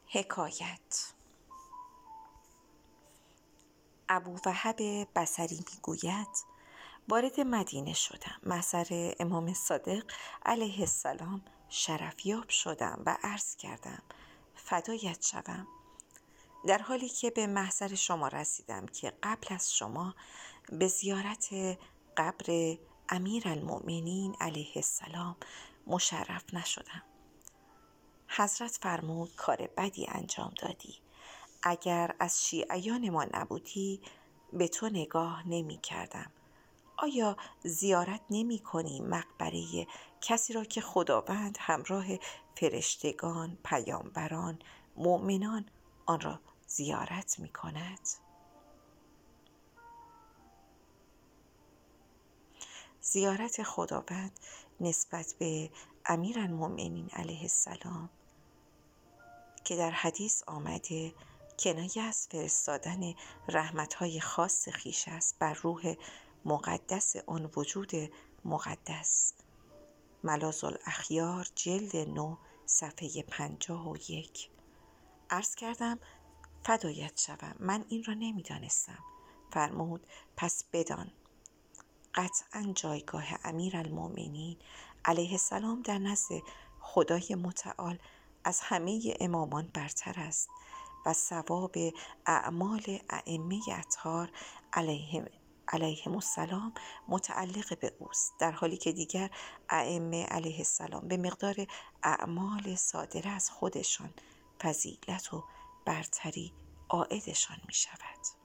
حکایت. ابووهب بصری میگوید وارد مدینه شدم. محضر امام صادق علیه السلام شرفیاب شدم و عرض کردم فدایت شوم. در حالی که به محضر شما رسیدم که قبل از شما به زیارت قبر امیرالمؤمنین علیه السلام مشرف نشدم. حضرت فرمود کار بدی انجام دادی. اگر از شیعیان ما نبودی به تو نگاه نمی کردم. آیا زیارت نمی کنی مقبره کسی را که خداوند همراه فرشتگان، پیامبران، مؤمنان آن را زیارت می کند؟ زیارت خداوند نسبت به امیرالمؤمنین علیه السلام که در حدیث آمده کنایه از فرستادن رحمت‌های خاص خویش است بر روح مقدس آن وجود مقدس. ملاذ الاخیار جلد 9 صفحه 51. عرض کردم فدایت شوم، من این را نمی‌دانستم. فرمود پس بدان قطعاً جایگاه امیرالمؤمنین علیه السلام در نزد خدای متعال از همه امامان برتر است و ثواب اعمال ائمه اطهار علیهم السلام متعلق به اوست، در حالی که دیگر ائمه علیه السلام به مقدار اعمال صادره از خودشان فضیلت و برتری عایدشان می شود.